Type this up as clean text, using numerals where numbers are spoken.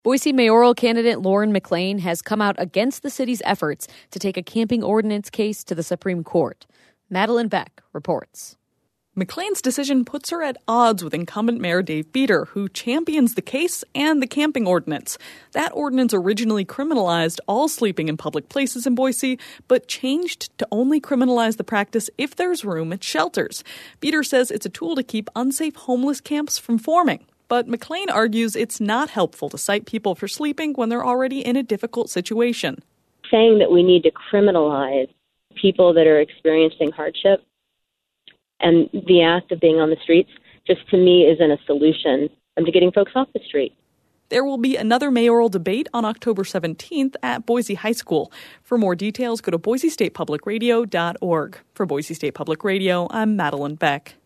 Boise mayoral candidate Lauren McLean has come out against the city's efforts to take a camping ordinance case to the Supreme Court. Madeline Beck reports. McLean's decision puts her at odds with incumbent Mayor Dave Beater, who champions the case and the camping ordinance. That ordinance originally criminalized all sleeping in public places in Boise, but changed to only criminalize the practice if there's room at shelters. Beater says it's a tool to keep unsafe homeless camps from forming. But McLean argues it's not helpful to cite people for sleeping when they're already in a difficult situation. Saying that we need to criminalize people that are experiencing hardship and the act of being on the streets, just to me isn't a solution to getting folks off the street. There will be another mayoral debate on October 17th at Boise High School. For more details, go to boisestatepublicradio.org. For Boise State Public Radio, I'm Madeline Beck.